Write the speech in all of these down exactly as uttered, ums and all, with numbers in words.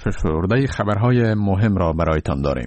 فشرده خبرهای مهم را برایتان داریم.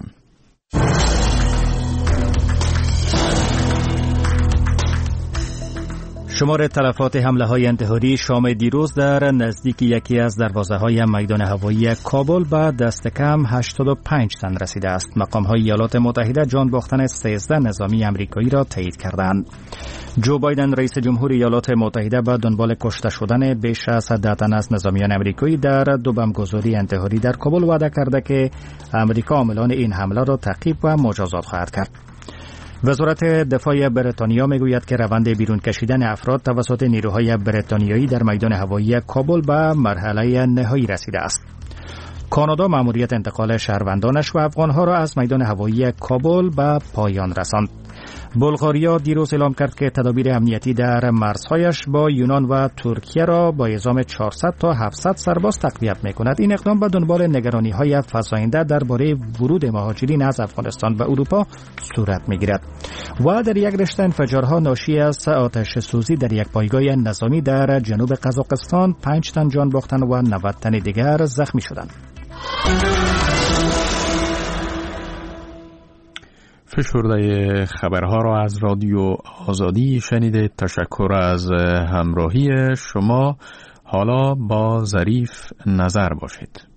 شمار تلفات حمله های انتحاری شام دیروز در نزدیک یکی از دروازه های میدان هوایی کابل به دست کم هشتاد و پنج تن رسیده است. مقام های ایالات متحده جان باختن سیزده نظامی امریکایی را تایید کردند. جو بایدن رئیس جمهور ایالات متحده به دنبال کشته شدن بیش از ده تن از نظامیان امریکایی در دو بمبگذاری انتحاری در کابل وعده کرده که امریکا عاملان این حمله را تعقیب و مجازات خواهد کرد. وزارت دفاع بریتانیا میگوید که روند بیرون کشیدن افراد توسط نیروهای بریتانیایی در میدان هوایی کابل به مرحله نهایی رسیده است. کانادا مأموریت انتقال شهروندانش و افغانها را از میدان هوایی کابل به پایان رساند. بلغاریا دیروز اعلام کرد که تدابیر امنیتی در مرزهایش با یونان و ترکیه را با اعزام چهارصد تا هفتصد سرباز تقویت می‌کند. این اقدام به دنبال نگرانی‌های فزاینده درباره ورود مهاجرین از افغانستان به اروپا صورت می‌گیرد. و در یک رشته انفجارها ناشی از آتش سوزی در یک پایگاه نظامی در جنوب قزاقستان پنج تن جان باختند و نود تن دیگر زخمی شدند. فشرده خبرها را از رادیو آزادی شنیده. تشکر از همراهی شما. حالا با ظریف نظر باشید.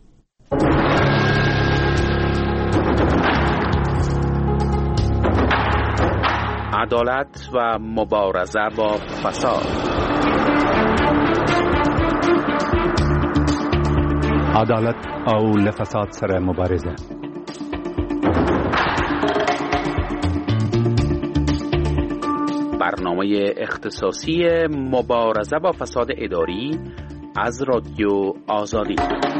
عدالت و مبارزه با فساد. عدالت او لفساد سره مبارزه. برنامه اختصاصی مبارزه با فساد اداری از رادیو آزادی.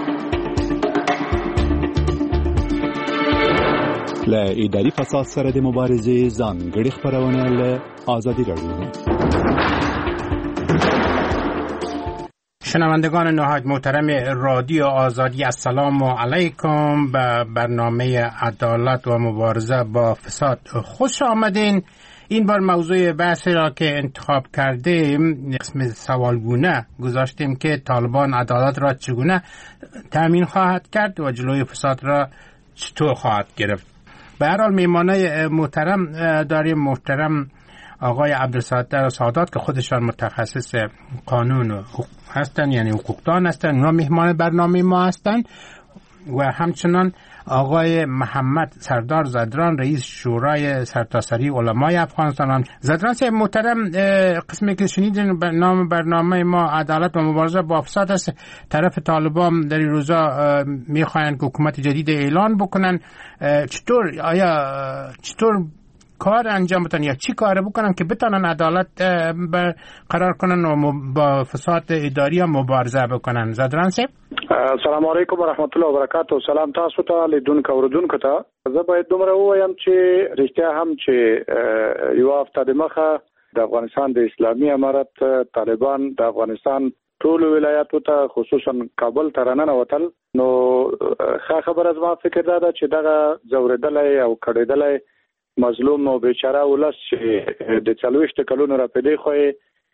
ل اداری فساد سره د مبارزې ځانګړي خبرونه له آزادی رادیو. شنوندگان نهایت محترم رادیو آزادی، السلام علیکم. به برنامه عدالت و مبارزه با فساد خوش آمدین. این بار موضوع بحث را که انتخاب کردیم قسم سوالگونه گذاشتیم که طالبان عدالت را چگونه تامین خواهد کرد و جلوی فساد را چطور خواهد گرفت. به هر حال میمانه محترم داریم. محترم آقای عبدالستار سادات که خودشان متخصص قانون هستند، یعنی حقوقدان هستند، اونا میهمان برنامه ما هستند. و همچنان آقای محمد سردار زدران رئیس شورای سرتاسری علمای افغانستان. زدران صاحب محترم، قسمی که شنیدین نام برنامه ما عدالت و مبارزه با فساد است. طرف طالبان در این روزا میخواین که حکومت جدید اعلان بکنن. چطور آیا چطور کار انجام بدن یا چی کار بکنن که بتونن عدالت برقرار کنن و با فساد اداری مبارزه بکنن؟ زدران صاحب السلام علیکم و رحمت الله و برکاته. سلام تاسو ته لیدونکو اوردونکو ته. زه باید دومره ووایم چې رښتیا هم چې یو هفته د مخه د افغانستان د اسلامي امارت طالبان د افغانستان ټول ولایاتو ته خصوصا کابل ته راننوتل، نو ښه خبره زما فکر دا ده چې دغه ځورېدلی او کړېدلی مظلوم او بیچاره ولس چې د څلوېښت کلونو راپدې خوې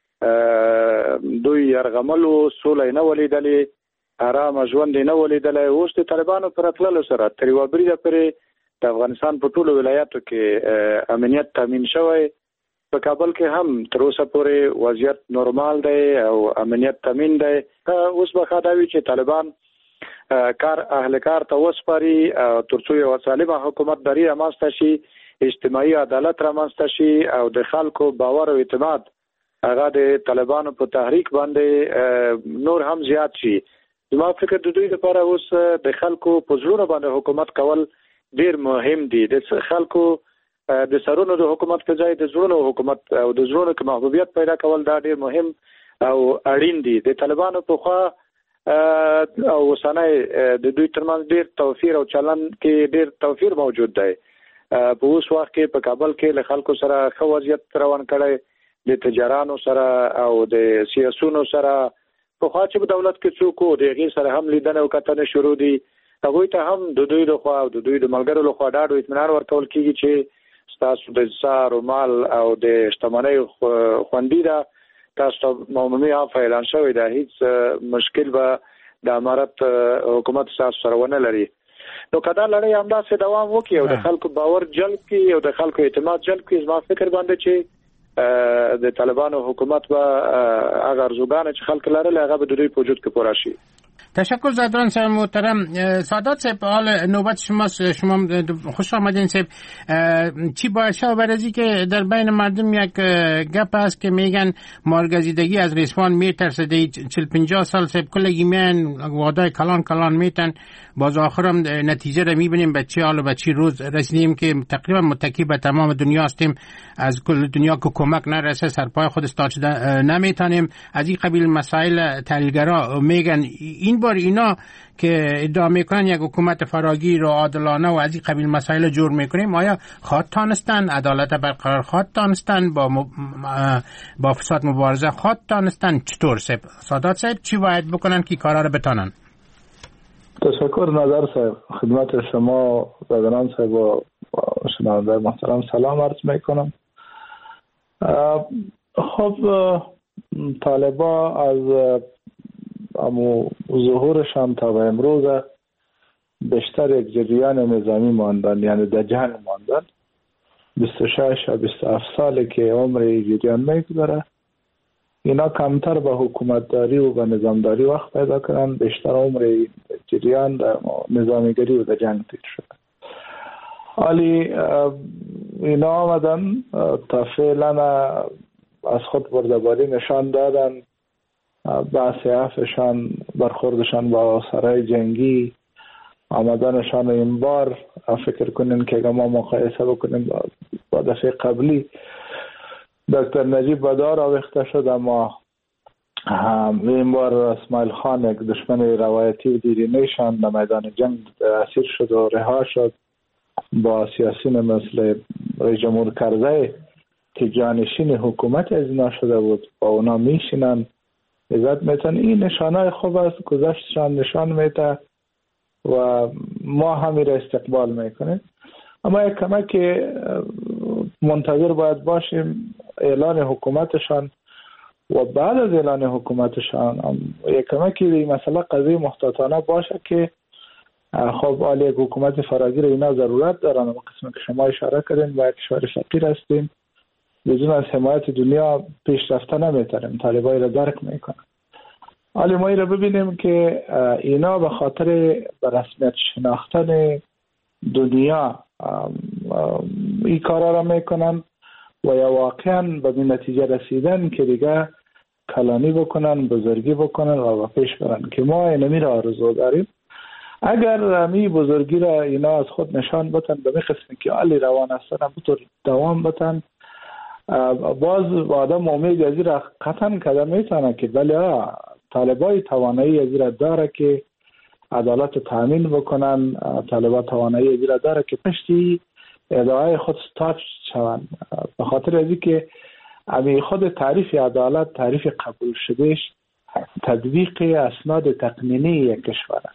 دوی یرغملو سوله نه ولیدلې، آرام ژوند نه ولیدلې. اوس د طالبانو پر تللو سره تر یوه بریده پورې د افغانستان په ټولو ولایاتو کې امنیت تامین شوی. په کابل کې هم تر اوسه پورې وضعیت نورمال دی او امنیت تامین دی. اوس به ښه دا وي چې طالبان کار اهل کار ته وسپاري تر څو یوه سالمه حکومتداري رامنځته شي، اجتماعي عدالت رامنځته شي او د خلکو باور او اعتماد هغه د طالبانو په تحریک باندې نور هم زیات شي. زما فکر د دوی لپاره اوس د خلکو په زړونو باندې حکومت کول ډیر مهم دي. د خلکو د سرونو د حکومت په ځای د زړونو حکومت او د زړونو کې محبوبیت پیدا کول دا ډیر مهم او اړین دي. د طالبانو په خوا او اوسنۍ د دوی ترمنځ ډیر توفیر او چلن کې ډیر توفیر موجود دی. په اوس وخت کې په کابل کې له خلکو سره ښه وضعیت روان کړی، د تجارانو سره او د سیاسونو سره. پخوا چې په دولت کې څوک و د هغې سره هم لیدنه او کتنې شروع دي. هغوی ته هم د دوی لخوا او د دوی د ملګرو لخوا ډاډ او اطمینان ورکول کېږي چې ستاسو د سار او مال او د شتمنۍ خوندي ده، تاسو ته عمومي عفو اعلان شوی ده، هیڅ مشکل به د امارت حکومت سره ونه لري. نو کدا لړۍ همداسې دوام وکړي او د خلکو باور جلب کړي او د خلکو اعتماد جلب کړي، زما فکر باندې چې د طالبانو حکومت به هغه ارزوګانې چې خلک لرل هغه به د دوی په وجود کې پوره شي. تشکر زادران صاحب محترم. سادات صاحب، حال نوبت شماست. شما خوش آمدین صاحب. چی باشه بر ازی که در بین مردم یک گپ هست که میگن مارگزیدگی از رسوان میترسه، چل پنجاه سال صاحب کلگی میان وعده کلان کلان میتن، باز آخرم نتیجه رو میبینیم به چی حال و به چی روز رسیدیم که تقریبا متکی به تمام دنیا هستیم، از کل دنیا که کمک نرسه سرپای خود استاد نمیتونیم. از این قبیل مسائل تحلیلگرا میگن این بار اینا که ادعا میکنن یک حکومت فراگیر و عادلانه و از این قبیل مسائل جور میکنیم، آیا خواهد تانستن عدالت برقرار خواهد تانستن با م... با فساد مبارزه خواهد تانستن؟ چطور صاحب سادات صاحب چی باید بکنن که کارا رو بتانن؟ تشکر نظر صاحب، خدمت شما زادران صاحب و شنونده محترم سلام عرض میکنم. خب طالبا از اما ظهورشان تا به امروز بیشتر یک جریان نظامی ماندن، یعنی در جنگ ماندن. بیست و شش یا بیست و هفت ساله که عمر جریان میگذره، اینا کمتر به حکومتداری و به نظامداری وقت پیدا کردن، بیشتر عمر جریان در نظامیگری و در جنگ تیر شده. حالی اینا آمدن تا فعلا از خود بردباری نشان دادن، بحث عفشان، برخوردشان با سرای جنگی، آمدنشان این بار فکر کنین که ما مقایسه بکنیم با دفعه قبلی دکتر نجیب بدار آویخته شد، اما این بار اسماعیل خان یک دشمن روایتی و دیرینه‌شان در میدان جنگ اسیر شد و رها شد، با سیاسیون مثل رئیس جمهور کرزی که جانشین حکومت از اینا شده بود با اونا میشینن، عزت میتن. این نشانه خوب است، گذشتشان نشان میده و ما همین را استقبال میکنیم. اما یک کمک منتظر باید باشیم اعلان حکومتشان و بعد از اعلان حکومتشان یک کمکی مثلا قضیه محتاطانه باشه که خب آلی یک حکومت فراگیر اینا ضرورت دارن. اما قسمی که شما اشاره کردین و یک کشور فقیر هستیم، بدون از حمایت دنیا پیشرفته نمیتونیم، طالبای را درک میکنن. حالی ما را ببینیم که اینا به خاطر به رسمیت شناختن دنیا این کارا را میکنن و یا واقعا به این نتیجه رسیدن که دیگه کلانی بکنن، بزرگی بکنن و پیش برن که ما اینمی را آرزو داریم. اگر می بزرگی را اینا از خود نشان بتن به می قسمی که علی روان هستن بطور دوام بتن، باز آدم امید ازی را قطعا کده میتونه که بله طالبای توانایی ازی را داره که عدالت تامین بکنن، طالبا توانایی ازی را داره که پشتی ادعای خود ستاپ شوند، به خاطر ازی که امی خود تعریف عدالت تعریف قبول شدهش تطبیق اسناد تقنینی یک کشوره.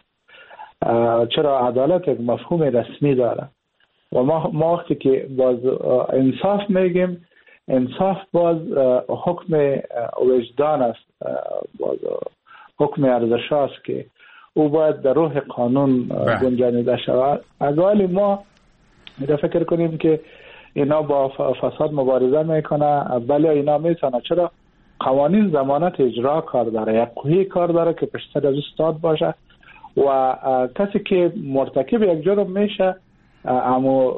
چرا عدالت یک مفهوم رسمی داره و ما, ما وقتی که باز انصاف میگیم، انصاف باز حکم وجدان است، باز حکم ارزش است که او باید در روح قانون گنجانیده شود. اگر ما میره فکر کنیم که اینا با فساد مبارزه میکنه، بله اینا میتونه، چرا قوانین ضمانت اجرا کار داره، یک قوی کار داره که پشت از استاد باشه و کسی که مرتکب یک جرم میشه اما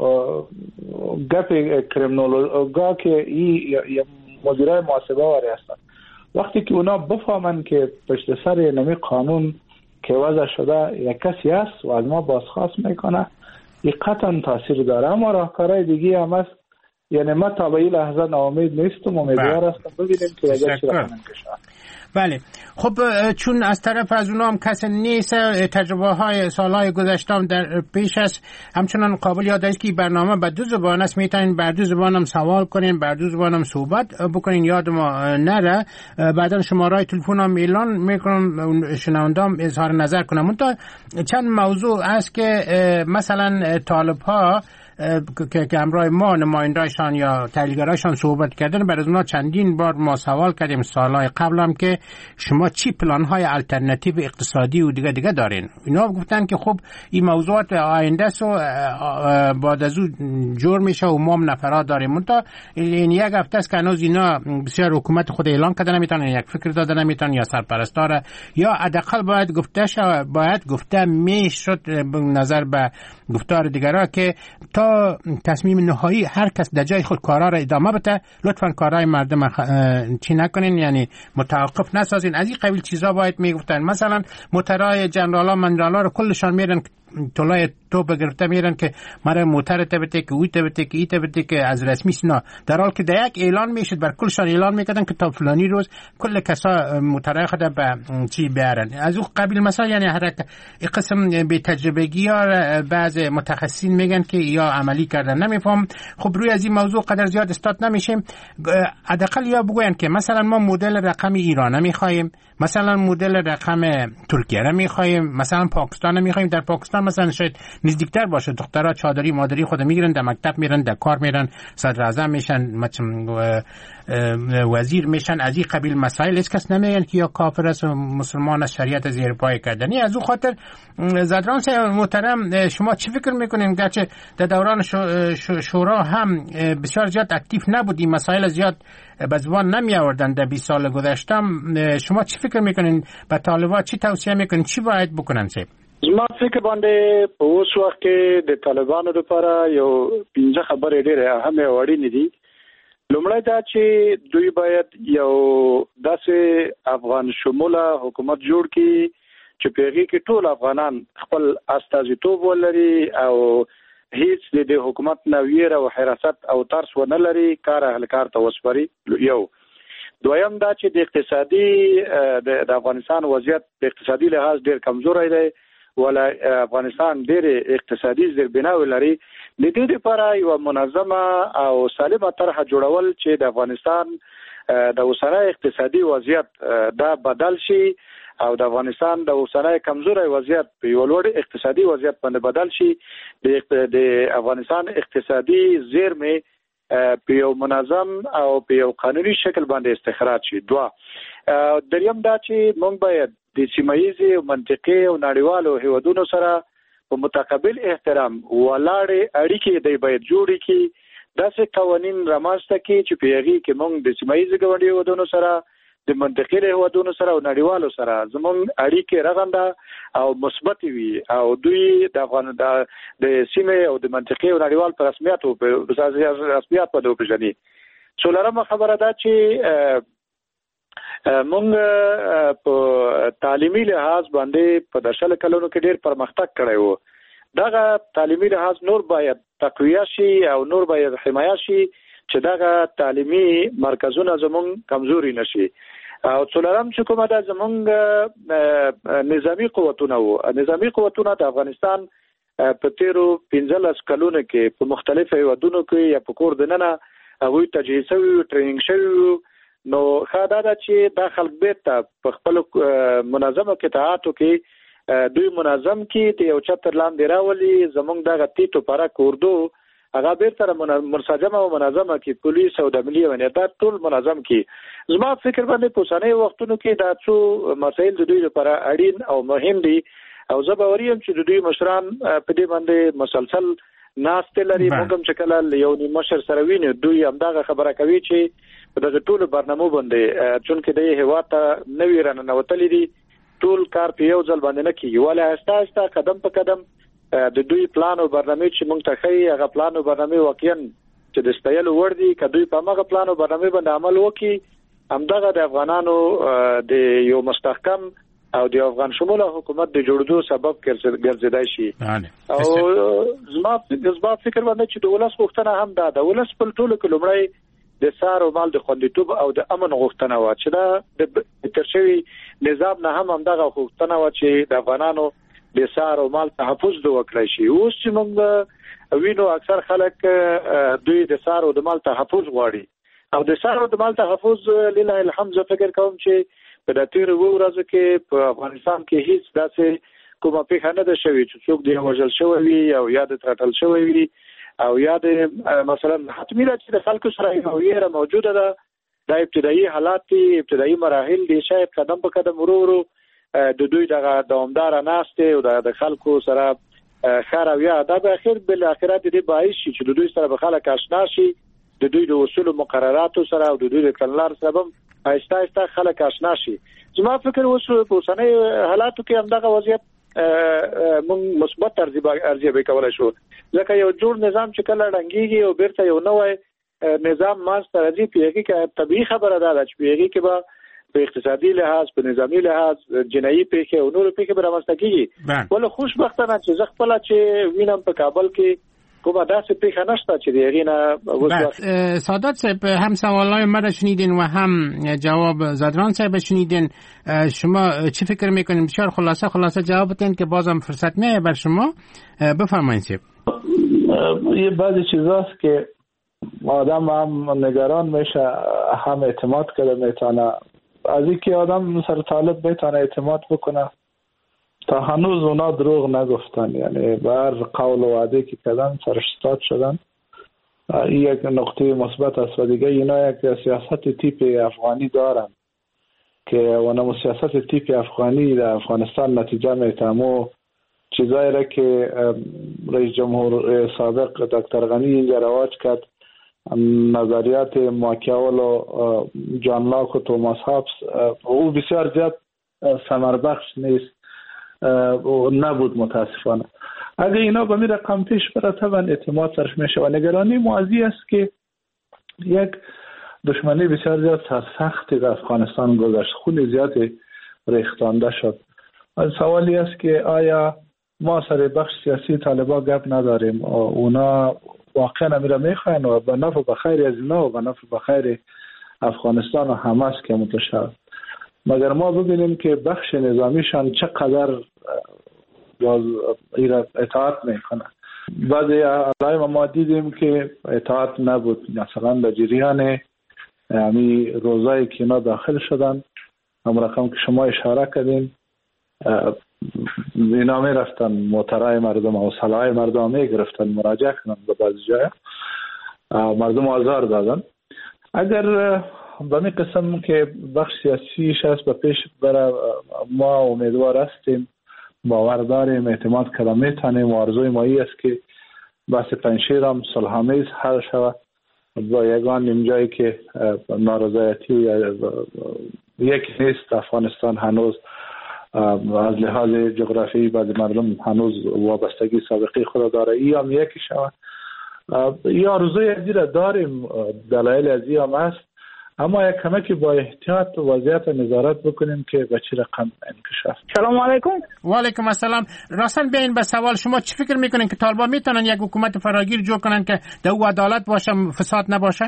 گپ کریمینولوژا که این مدیرای محاسبه واری هستن، وقتی که اونا بفهمن که پشت سر نمی قانون که وضع شده یک کسی هست و از ما بازخواست میکنه، این قطعا تاثیر داره. اما راهکارهای دیگه هم هست، یعنی ما تا به این لحظه ناامید نیستم، امیدوار هستم ببینیم که اگر چی رقم کشن. بله، خب چون از طرف از اونا هم کسی نیست، تجربه های سالهای گذشته هم در پیش است، همچنان قابل یاد است که برنامه به دو زبان است، میتونین بر دو زبان هم سوال کنین، بر دو زبان هم صحبت بکنین، یاد ما نره. بعدا شماره تلفن هم اعلان میکنم، شنونده هم اظهار نظر کنم. منتها چند موضوع است که مثلا طالب ها که همراه ما نماینده‌شان یا تحلیلگرایشان صحبت کردن، برای اونا چندین بار ما سوال کردیم سالهای قبل هم که شما چی پلان‌های الटरनेटिव اقتصادی و دیگه دیگه دارین. اینا گفتن که خب این موضوعات آینده سو بعد از اون جور میشه و ما هم نفرات داریم. منتها این یک هفته است که هنوز اینا بسیار حکومت خود اعلان کرده نمیتونن، یک فکر داده نمیتونن یا سرپرستار یا حداقل باید گفته شد، باید گفته میشد به نظر به گفتار دیگرها که تا تصمیم نهایی هر کس در جای خود کارا را ادامه بده، لطفاً کارهای مردم چی نکنین، یعنی متوقف نسازین. از این قبیل چیزا باید میگفتن. مثلا موترای جنرالا منرالا رو کلشان میرن طلای تو بگرفته میرن که مرا موتر تبته که اوی تبته که ای تبته که از رسمی سنا، در حال که در یک اعلان میشد بر کلشان اعلان میکردن که تا فلانی روز کل کسا موترای خود به چی بیارن. از اون قبیل مثلا یعنی هر قسم به تجربگی ها بعض متخصصین میگن که یا عملی کردن نمیفهم. خب روی از این موضوع قدر زیاد استاد نمیشیم. حداقل یا بگوین که مثلا ما مدل رقم ایران میخوایم، مثلا مدل رقم ترکیه را میخوایم، مثلا پاکستان میخوایم. در پاکستان مثلا شاید نزدیکتر باشه، دخترها چادری مادری خود میگیرن، در مکتب میرن، در کار میرن، صدر اعظم میشن، وزیر میشن. از این قبیل مسائل هیچ کس نمیگن که یا کافر است و مسلمان از شریعت زیر پای کردنی. از اون خاطر زدران محترم شما چی فکر میکنین؟ گرچه در دوران شورا هم بسیار زیاد اکتیو نبودیم، مسائل زیاد به زبان نمی آوردن در بیست سال گذشته، شما چی فکر میکنین؟ به طالبان چی توصیه میکنین؟ چی باید بکنن؟ سه زما فکر باندې په اوس وخت کې د طالبانو لپاره یو پنځه خبرې ډېرې اهمه او اړینې دي. لومړی دا چې دوی باید یو داسې افغان شموله حکومت جوړ کړي چې په هغې کې ټول افغانان خپل استازیتوب ولري او هیڅ د حکومت نه ویره او حراست او ترس ونه لري، کار اهل کار ته وسپاري. یو دویم دا چې د اقتصادي د افغانستان وضعیت د اقتصادي لحاظ ډېر کمزوری دی، ولا افغانستان ډېر اقتصادي زیربناوې لري. د دې لپاره یو منظمه او سالمه طرحه جوړول چې د افغانستان د اوسنی اقتصادي وضعیت دا بدل شي او د افغانستان د اوسنی کمزوري وضعیت په یو لوړ اقتصادي وضعیت باندې بدل شي. د افغانستان اقتصادي زیرمې په یو منظم او په یو قانوني شکل باندې استخراج شي. دوا دریم دا چې موږ باید د سیمایي او منطقي او نړیوالو هیوادونو سره په متقابل احترام ولاړې اړیکې دی باید جوړې کړي، داسې قوانین رامنځته کړي چې په هغې کې موږ د سیمایي ګاونډي هیوادونو سره، د منطقي هیوادونو سره او نړیوالو سره زموږ اړیکې رغنده او مثبت وي او دوی د افغان د سیمې او د منطقي او نړیوال په رسمیت او په رسمیت باندې وپېژني. څلورمه خبره ده چې موږ په تعلیمي لحاظ باندې په دشل کلونو کې ډېر پرمختګ کړی وو. دغه تعلیمي لحاظ نور باید تقویه شي او نور باید حمایه شي چې دغه تعلیمي مرکزونه زموږ کمزوري نشي. او څلورم چې کومه ده زموږ نظامی قوتونه وو. نظامی قوتونه د افغانستان په تیرو پنځلس کلونو کې په مختلفو هیوادونو کې یا په کور دننه هغوی تجهیز شوي، ټریننګ شوي. نو ښه دا ده چې دا خلک بیرته په خپلو منظمو قطاعاتو کې دوی منظم کې د یو چتر لاندې راولي. زموږ دغه تیتو پرک اردو هغه بیرته منسجمه او منظمه کې پولیس او د ملي امنیت ټول منظم کې. زما فکر باندې په اوسنیو وختونو کې دا څو مسایل د دوی لپاره اړین او مهم دي او زه باوري یم چې د دوی مشران په دې باندې مسلسل ناستې لري. موږ هم چې کله یو مشر سره وینو دوی همدغه خبره کوي چې په دغه ټولو برنامو باندې چونکې د هیواد ته نوي راننوتلي دي، ټول کار په یو ځل باندې نه کېږي، ولې آهسته آهسته قدم په قدم د دوی پلان او برنامې چې موږ ته ښیي هغه پلان او برنامې واقعا چې د ستایلو وړ دي. که دوی په همغه پلان او برنامې باندې عمل وکړي، همدغه د افغانانو د یو مستحکم او د افغان شموله حکومت د جوړېدو سبب ګرځېدای شي. او زما زما فکر باندې چې د ولس غوښتنه هم دا د ولس په ټولو کې لومړی د سار او مال د خوندیتوب او د امن غوښتنه و چې دا د ترشوي نظام نه هم همدغه غوښتنه و چې د افغانانو د سار او مال تحفظ د وکړای شي. اوس چې موږ وینو اکثر خلک دوی د سار او د مال تحفظ غواړي او د سار او د مال تحفظ لله الحمد فکر کوم چې په د تیر ورځو کې په افغانستان کې هیڅ داسې کومه پیښه نه ده شوې چې څوک دی وژل شوی وي او یا د ترټل شوی وي. او یاد مثلا حتمی را چې د خلکو سره یو ویره موجوده ده د ابتدایي حالات ابتدایي مراحل دي شاید قدم په قدم ورو ورو د دوی دغه دوامدار ناسته او د خلکو سره خیر او یا د اخر بل اخرات دي باعث شي چې د دوی سره به خلک آشنا شي د دوی د اصول مقرراتو سره او د دوی د کلنار سره هم آهسته آهسته خلک آشنا شي. زما فکر اوس په اوسنۍ حالاتو کې همدغه وضعیت موږ مثبت ارزیابي کولای شو ځکه یو جوړ نظام چې کله ډنګيږي او بیرته یو نوې نظام ماست راځي پیږي کې طبيعي خبره ده چې پیږي کې به په اقتصادي لحاظ په نظامی لحاظ جنایي پیښه او نور پیښه به رامنځته کیږي. ول خوشبختانه چې زه خپل چې وینم په کابل کې کومه داسې پیښه نشته چې دیگه نه. سادات صاحب هم سوالای ما را شنیدین و هم جواب زادران صاحب شنیدین. شما چی فکر میکنین؟ بسیار خلاصه خلاصه جواب بدین که بازم فرصت نه بر شما. بفرمایید صاحب. یه بعضی چیزاست که آدم هم نگران میشه، هم اعتماد کرده میتونه از اینکه آدم سر طالب میتونه اعتماد بکنه. تا هنوز اونا دروغ نگفتن، یعنی بر قول و وعده که کردن سرش استاد شدن. این یک نقطه مثبت است و دیگه اینا یک سیاست تیپ افغانی دارن که اونم سیاست تیپ افغانی در افغانستان نتیجه میتامو چیزایی را که رئیس جمهور سابق دکتر غنی اینجا رواج کرد، نظریات ماکیاول و جان لاک و توماس هابس، او بسیار زیاد ثمر بخش نیست و نبود متاسفانه. اگه اینا به می رقم پیش بره طبعا اعتماد سرش میشه و نگرانی موازی است که یک دشمنی بسیار زیاد سختی در افغانستان گذشت، خون زیادی ریختانده شد. سوالی است که آیا ما سر بخش سیاسی طالبا گپ نداریم؟ اونا واقعا میره میخواین و به نفع بخیر از اینا و به نفع بخیر افغانستان و همه است که متشابه. مگر ما ببینیم که بخش نظامیشان چقدر اطاعت میکنه. بعضی علائم ما دیدیم که اطاعت نبود، مثلا در جریان همی روزایی که اینا داخل شدن هم رقم که شما اشاره کردین اینا می رفتن موترهای مردم و سلاحهای مردم می گرفتن، مراجعه کنن به بعضی جای مردم آزار دادن. اگر به می قسم که بخش سیاسیش هست به پیش بره ما امیدوار هستیم، باور داریم، اعتماد کردن میتونیم و آرزوی ما ای است که بحث پنجشیر هم صلح‌آمیز حل شود با یگان نیم جایی که نارضایتی یا یک نیست. افغانستان هنوز از لحاظ جغرافیایی بعضی مردم هنوز وابستگی سابقی خود داره، ای هم یکی شود. یا آرزوی ازی را داریم، دلایل ازی هم هست، اما یک کمکی با احتیاط و وضعیت نظارت بکنیم که به چه رقم انکشاف. سلام علیکم. و علیکم السلام. راستن بیاین به سوال شما چی فکر میکنین که طالبان میتونن یک حکومت فراگیر جور کنن که در او عدالت باشه، فساد نباشه؟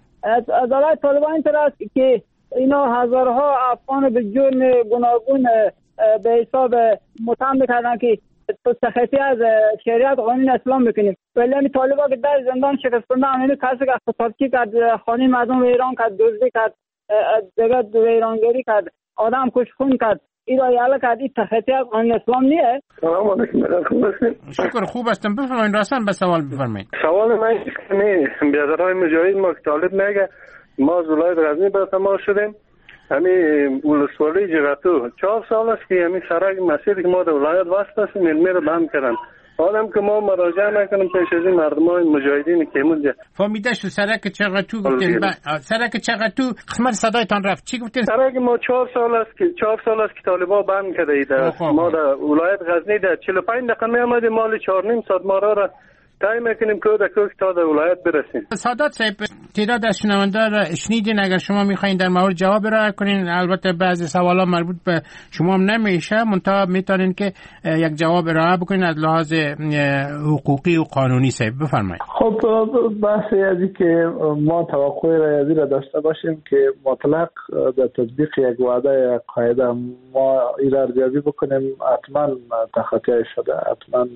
عدالت طالبان این طرح است که اینا هزارها افغان به جرم گوناگون به حساب متهم کردن که تخطی از شریعت قانون اسلام بکنیم، ولی همین طالبان که در زندان شکستنده همینو کسی که اقتصادی کرد، خانه مردم ویران کرد، دزدی کرد، دیگه ویرانگری کرد، آدم کشخون کرد، این را یاله کرد، این تخطی از قانون اسلام نیه. سلام علیکم. خوب هستین؟ شکر خوب هستم. بفرمایید راستن به سوال بفرمایید. سوال من اینه که بیادرهای مجاهد ما که طالب میگه ما از ولایت غزنی به تماس شدیم، همین ولسوالی جغتو چهار سال است که همین سرک مسیر که ما در ولایت واسطه است علمی رو بند کردن. آدم که ما مراجعه نکنیم پیش از این مردمان مجاهدین که اونجا فهمیده شد. سرک چغتو گفتین؟ سرک چغتو قسمت صدایتان رفت چی گفتین؟ سرک ما چهار سال است که چهار سال است که طالبان بند کرده اید. ما در ولایت غزنی در چهل و پنج دقیقه می آمدیم مال چهار نیم ساعت ما را تای میکنیم که در کوک تا در ولایت برسیم. سادات صاحب تعداد از شنونده را شنیدین، اگر شما میخواین در مورد جواب ارائه کنین، البته بعضی سوالا مربوط به شما هم نمیشه، منتها میتونین که یک جواب ارائه بکنین از لحاظ حقوقی و قانونی. صاحب بفرمایید. خب بحث ازی که ما توقع ریاضی را داشته باشیم که مطلق در تطبیق یک وعده قاعده ما ایرا ارزیابی بکنیم، حتما تخطی شده، حتما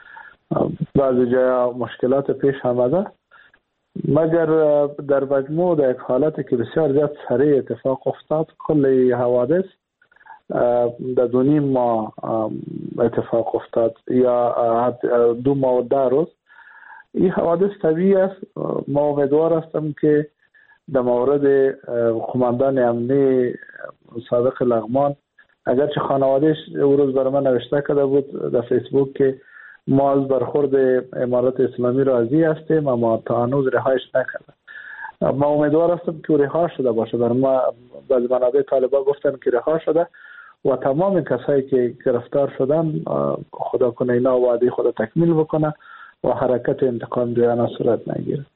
بعضی جای مشکلات پیش آمده، مگر در مجموع در یک حالتی که بسیار زیاد سریع اتفاق افتاد، کل حوادث در دو نیم ماه اتفاق افتاد یا دو ماه و ده روز، این حوادث طبیعی است. ما امیدوار هستم که در مورد قماندان امنی صادق لغمان، اگرچه خانوادهش او روز برای من نوشته کرده بود در فیسبوک که ما از برخورد امارت اسلامی راضی هستیم اما تا هنوز رهایش نکردن. ما امیدوار هستم که رها شده باشه. برای ما بعض منابع طالبان گفتن که رها شده و تمام کسایی که گرفتار شدن خدا کنه اینا وعده خدا تکمیل بکنه و حرکت انتقام جویانه صورت نگیره.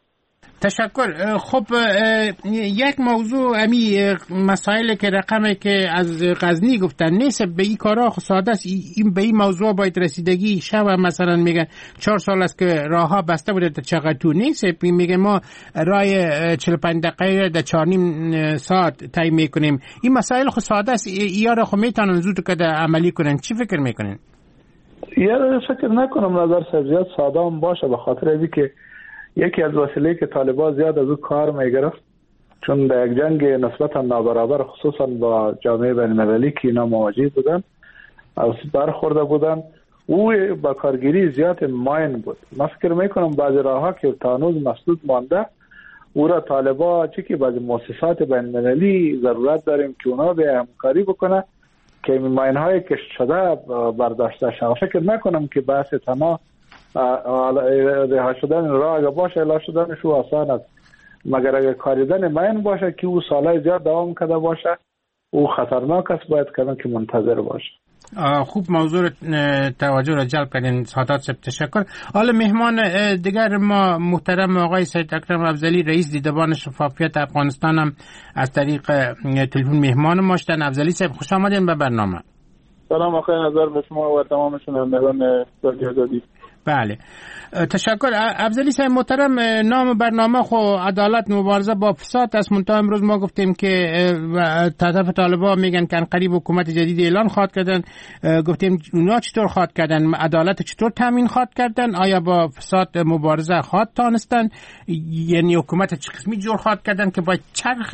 تشکر. خب یک موضوع امی مسائل که رقمی که از غزنی گفتن نیست به این کارا ساده است. این به این موضوع باید رسیدگی شب. مثلا میگن چهار سال است که راه ها بسته بوده تا چقدر تو نیست. میگه ما راه چهل و پنج دقیقه در چهار نیم ساعت طی میکنیم. این مسائل خود ساده است. اینا خود میتونن زود که عملی کنن. چی فکر میکنین؟ یا فکر نکنم نظر صاحب زیاد ساده هم باشه، به خاطر اینکه که یکی از وسیله که طالبان زیاد از او کار میگرفت، چون در یک جنگ نسبتا نابرابر خصوصا با جامعه بین المللی که اینا مواجه بودن از برخورده بودن، او با کارگیری زیاد ماین بود. من فکر میکنم بعضی راه ها که تا هنوز مسدود مانده او را طالبان چی که بعضی مؤسسات بین المللی ضرورت داریم که اونا به همکاری بکنه که این ماین های کشت شده برداشته شد. فکر نکنم که بحث تنها رها شدن راه اگه باشه الا شدنش او آسان است، مگر اگه کاریدن ماین باشه که او سالهای زیاد دوام کرده باشه او خطرناک است، باید کردن که منتظر باشه. خوب موضوع توجه را جلب کردین سادات صاحب، تشکر. حالا مهمان دیگر ما محترم آقای سید اکرم افضلی، رئیس دیدبان شفافیت افغانستان هم از طریق تلفن مهمان ما شدن. افضلی صاحب خوش آمدین به برنامه. سلام آقای نظر به شما و تمام شنوندگان رادیو آزادی. بله تشکر. افضلی صاحب محترم، نام برنامه خو عدالت مبارزه با فساد است. منتها امروز ما گفتیم که طرف طالبان میگن که قریب حکومت جدید اعلان خواهد کردن. گفتیم اونا چطور خواهد کردن؟ عدالت چطور تامین خواهد کردن؟ آیا با فساد مبارزه خواهد تانستن؟ یعنی حکومت چه قسمی جور خواهد کردن که باید چرخ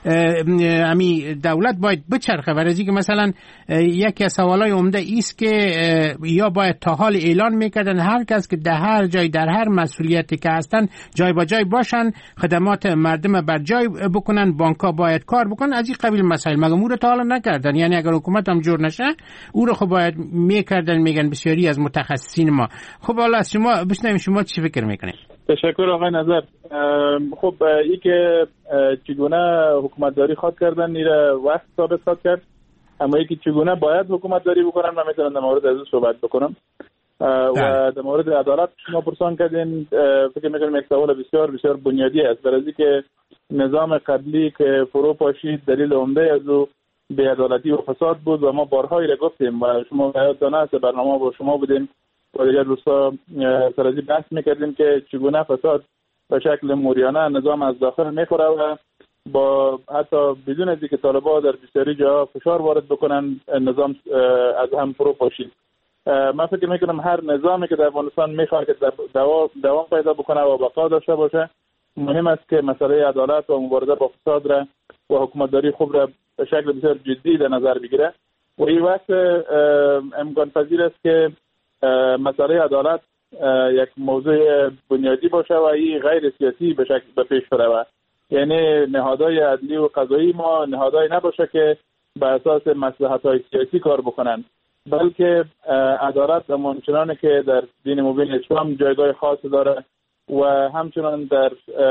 امی دولت باید بچرخه؟ برای که مثلا یکی از سوالای عمده ایست که یا باید تا حال اعلان میکردن هر کس که در هر جای در هر مسئولیتی که هستن جای با جای باشن، خدمات مردم بر جای بکنن، بانک‌ها باید کار بکنن، از این قبیل مسائل. مگه او رو تا حالا نکردن؟ یعنی اگر حکومت هم جور نشه او رو خب باید میکردن، میگن بسیاری از متخصصین ما. خب حالا از شما بشنویم شما چی فکر میکنید؟ تشکر آقای نظر. خب این که چگونه حکومتداری خواد کردن این وقت ثابت خواد کرد، اما یکی چگونه باید حکومتداری بکنن من میتونم در مورد از صحبت بکنم. و در مورد عدالت شما پرسان کردین، فکر میکنم یک سوال بسیار بسیار بنیادی است، برای که نظام قبلی که فرو پاشید دلیل عمده از او بی‌عدالتی و فساد بود و ما بارهایی را گفتیم و شما یادتان است برنامه با شما بودیم و دیگر روزها سر از این بحث میکردیم که چگونه فساد به شکل موریانه نظام از داخل میخوره و با حتی بدون از اینکه طالبان در بسیاری جاها فشار وارد بکنن نظام از هم فرو پاشید. من فکر میکنم هر نظامی که در افغانستان میخواد که دوام پیدا بکنه و بقا داشته باشه، مهم است که مسئله عدالت و مبارزه با فساد را و حکومتداری خوب را به شکل بسیار جدی در نظر بگیره و این وقت امکان پذیر است که مسئله عدالت یک موضوع بنیادی باشه و این غیر سیاسی به شکل به پیش بره. یعنی نهادهای عدلی و قضایی ما نهادهای نباشه که به اساس مصلحت‌های سیاسی کار بکنن، بلکه عدالت همچنان که در دین مبین اسلام جایگاه خاص داره و همچنان در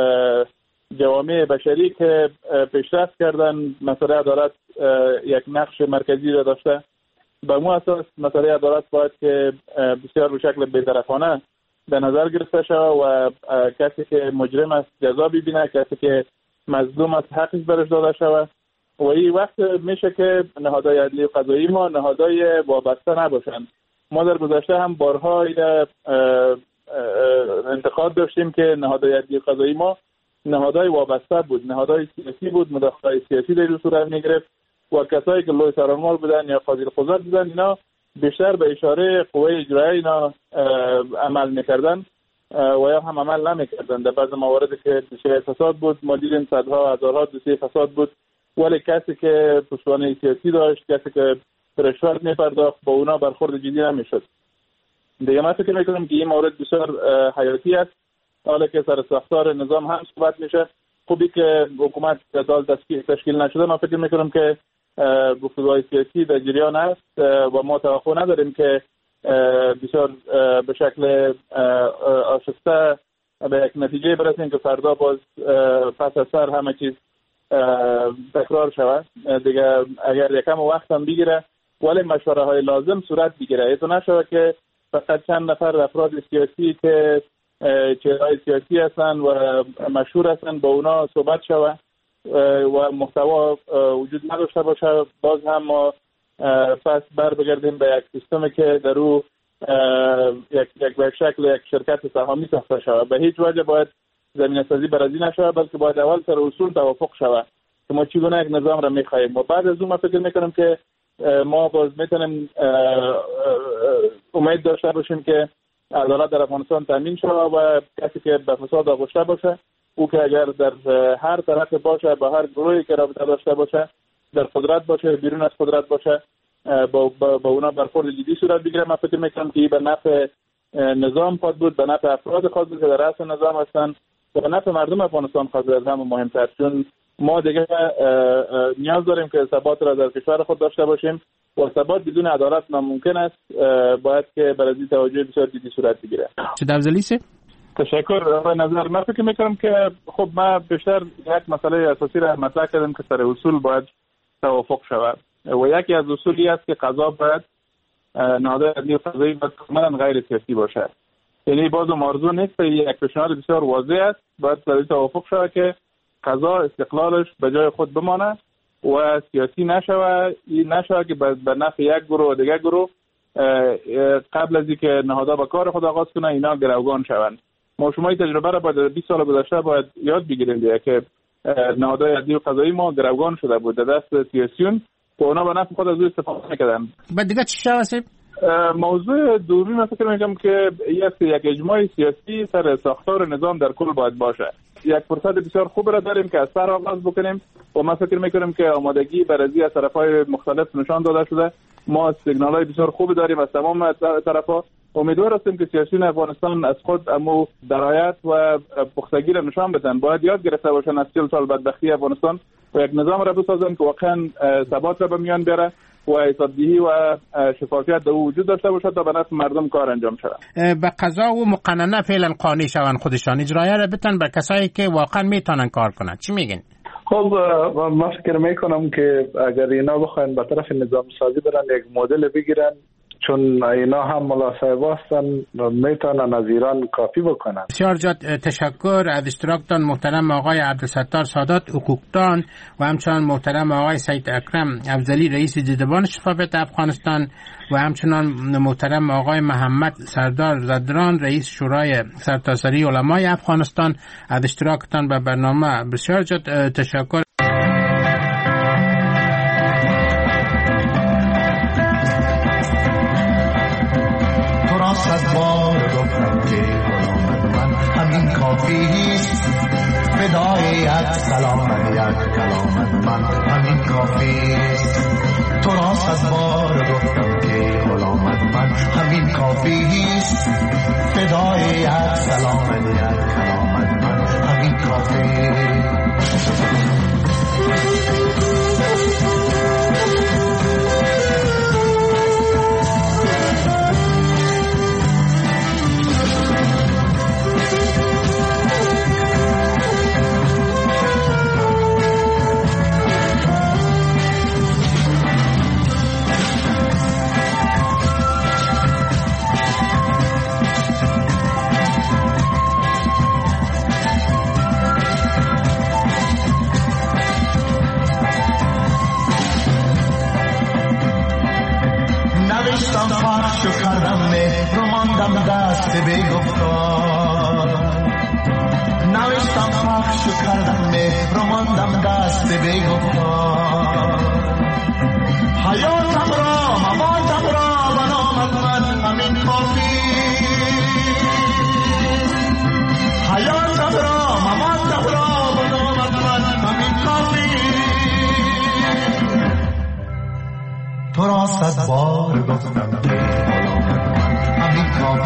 جوامع بشری که پیشرفت کردن مسئله عدالت یک نقش مرکزی را داشته. به مو اساس مسئله عدالت باید که بسیار به شکل بی‌طرفانه در نظر گرفته شود و کسی که مجرم است جزا ببینه، کسی که مظلوم است حقش برش داده شود و این وقت میشه که نهادهای عدلی و قضایی ما نهادهای وابسته نباشند. ما در گذشته هم بارها انتقاد داشتیم که نهادهای عدلی و قضایی ما نهادهای وابسته بود، نهادهای سیاسی بود، مداخله سیاسی در صورت میگرفت و کسایی که لوی سرانمال بودن یا قاضی القضات بودن اینا بیشتر به اشاره قوه اجرایی اینا عمل میکردن و یا هم عمل نمیکردن. در بعض مواردی که دوسیه فساد بود ما دیدیم صدها هزارها دوسیه فساد بود، ولی کسی که پشتوانه سیاسی داشت، کسی که رشوت میپرداخت با اونا برخورد جدی نمیشد. دیگه من فکر میکنم که این مورد بسیار حیاتی است. حالا که سر ساختار نظام هم صحبت میشه، خوبی که حکومت دال تشکیل نشده، من فکر میکنم که گفتگوهای سیاسی در جریان است و ما توقع نداریم که بسیار به شکل آشفته به یک نتیجه برسیم که فردا باز پس از سر همه چیز تکرار شود. دیگه اگر یکم وقت هم بگیره ولی مشوره های لازم صورت بگیره، ایتو نشود که فقط چند نفر افراد سیاسی که چهرهای سیاسی هستن و مشهور هستن با اونا صحبت شود و محتوا وجود نداشته باشه. باز هم ما پس بر بگردیم به یک سیستمی که در او یک یک به شکل یک شرکت سهامی ساخته شود. به هیچ وجه باید زمینه سازی برازی نشود، بلکه باید اول سر اصول توافق شود که ما چگونه یک نظام را می‌خواهیم و بعد از اون ما فکر می‌کنم که ما باز میتونیم امید داشته باشیم که عدالت در افغانستان تامین شود و کسی که به فساد آغشته باشه او که اگر در هر طرف باشه با هر گروهی که رابطه داشته باشه، در قدرت باشه بیرون از قدرت باشه، با با, با اونا برخورد جدی صورت بگیره. من فکر میکنم که به نفع نظام خواهد بود، به نفع افراد خواهد بود که در رأس نظام هستن و به نفع مردم افغانستان خواهد بود. از همه مهمتر، چون ما دیگه نیاز داریم که ثبات را در کشور خود داشته باشیم و ثبات بدون عدالت ناممکن است. باید که برای توجه بسیار جدی صورت بگیره. چه دوزلیسه؟ تشکر. به نظر من فکر میکنم که خب ما بیشتر یک مسئله اساسی را مطرح کردیم که سر اصول باید توافق شود و یکی از اصولی است که قضا باید نهادهای عدلی و قضایی باید کاملا غیر سیاسی باشد. یعنی باز مرزو نیست، یک پیشنهاد بسیار واضح است، باید سر توافق شود که قضا استقلالش به جای خود بمانه و سیاسی نشود، این نشود که به نفع یک گروه و دیگر گروه قبل از اینکه نهادها به کار خود آغاز کنه اینا گروگان شوند. ما شما این تجربه را باید بیست سال گذشته باید یاد بگیریم دیگه که نهادهای عدلی و قضایی ما گروگان شده بود در دست سیاسیون و اونا به نفع خود از او استفاده می‌کردن. بعد دیگه چی شد؟ موضوع دومی من فکر می‌کنم که یک یک اجماع سیاسی سر ساختار نظام در کل باید باشه. یک فرصت بسیار خوب را داریم که از سر آغاز بکنیم و من فکر می‌کنم که آمادگی برای از طرف‌های مختلف نشان داده شده. ما سیگنال‌های بسیار خوبی داریم از تمام طرف‌ها. امیدوار هستیم که سیاسیون افغانستان از خود امو درایت و پختگی را نشان بدن. باید یاد گرفته باشن از چهل سال بدبختی افغانستان و یک نظام را بسازن که واقعا ثبات را به میان بیاره و حسابدهی و شفافیت در وجود داشته باشد تا به نفع مردم کار انجام شود. به قضا و مقننه فعلا قانع شوند خودشان، اجرایه را بتن به کسایی که واقعا میتونن کار کنند. چی میگین؟ خب من فکر میکنم که اگر اینا بخواین به طرف نظام سازی برن یک مدل بگیرن، چون اینا هم ملاصاحب هستن میتونن از ایران کافی بکنن. بسیار جد تشکر از اشتراکتان محترم آقای عبدالستار سادات حقوقدان و همچنان محترم آقای سید اکرم افضلی رئیس دیدبان شفافیت افغانستان و همچنان محترم آقای محمد سردار زدران رئیس شورای سرتاسری علمای افغانستان از اشتراکتان به برنامه. بسیار جد تشکر. صد بار گفتم که غلام من همین کافیست، فدای یک سلام یک کلام من همین کافیست. تو را صد بار گفتم که غلام من همین کافیست، فدای یک سلام یک کلام من همین کافیست. شو کردم مهر رو ماندم دست بیگفتار، نوشتم پخش شو کردم مهر رو ماندم دست بیگفتار. حیاتم را مماتم را بنامد من همین کافی، حیاتم را مماتم را بنامد من همین کافی. تو را صد بار گفتم که همین کافی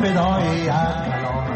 فدای یک کلام